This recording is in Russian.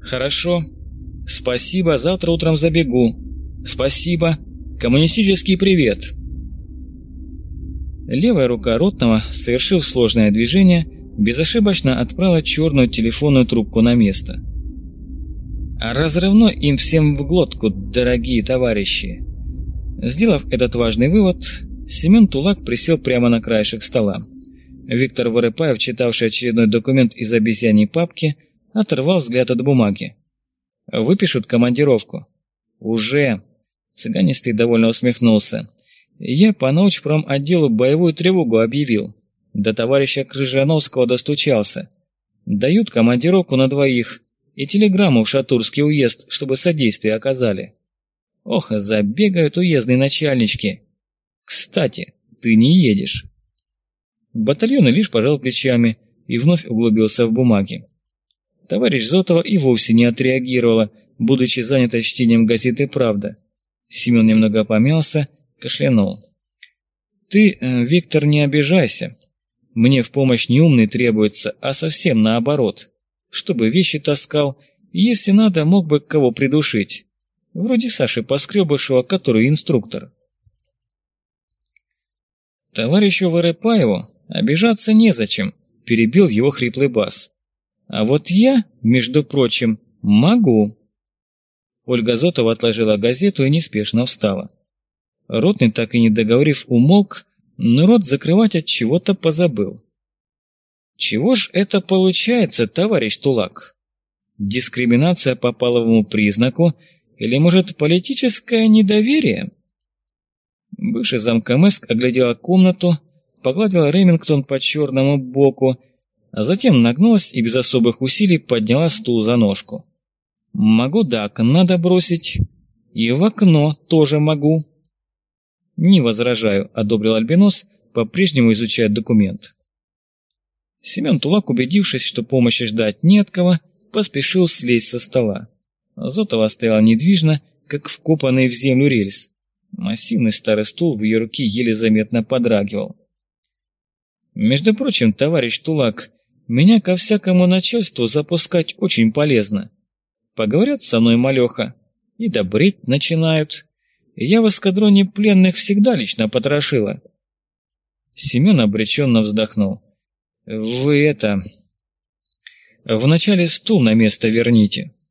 Хорошо. Спасибо, завтра утром забегу. Спасибо. Коммунистический привет. Левая рука Ротного, совершив сложное движение, безошибочно отправила черную телефонную трубку на место. Разрывно им всем в глотку, дорогие товарищи. Сделав этот важный вывод, Семен Тулак присел прямо на краешек стола. Виктор Воропаев, читавший очередной документ из обезьяньей папки, оторвал взгляд от бумаги. «Выпишут командировку?» «Уже!» Цыганистый довольно усмехнулся. «Я по научпромотделу боевую тревогу объявил. До товарища Крыжановского достучался. Дают командировку на 2 и телеграмму в Шатурский уезд, чтобы содействие оказали. Ох, забегают уездные начальнички. Кстати, ты не едешь». Батальон лишь пожал плечами и вновь углубился в бумаги. Товарищ Зотова и вовсе не отреагировала, будучи занята чтением газеты «Правда». Семен немного помялся, кашлянул. «Ты, Виктор, не обижайся. Мне в помощь не умный требуется, а совсем наоборот. Чтобы вещи таскал, и если надо, мог бы кого придушить. Вроде Саши Поскребышева, который инструктор». «Товарищу Воропаеву обижаться незачем», — перебил его хриплый бас. «А вот я, между прочим, могу». Ольга Зотова отложила газету и неспешно встала. Ротный, так и не договорив, умолк, но рот закрывать от чего-то позабыл. «Чего ж это получается, товарищ Тулак? Дискриминация по половому признаку или, может, политическое недоверие?» Бывший замком СК оглядела комнату, погладила Ремингтон по черному боку, а затем нагнулась и без особых усилий подняла стул за ножку. «Могу до окна добросить, и в окно тоже могу». «Не возражаю», — одобрил Альбинос, по-прежнему изучая документ. Семен Тулак, убедившись, что помощи ждать не от кого, поспешил слезть со стола. Зотова стояла недвижно, как вкопанный в землю рельс. Массивный старый стул в ее руке еле заметно подрагивал. «Между прочим, товарищ Тулак, меня ко всякому начальству запускать очень полезно. Поговорят со мной малеха и добреть начинают. Я в эскадроне пленных всегда лично потрошила». Семен обреченно вздохнул. «Вы это... Вначале стул на место верните».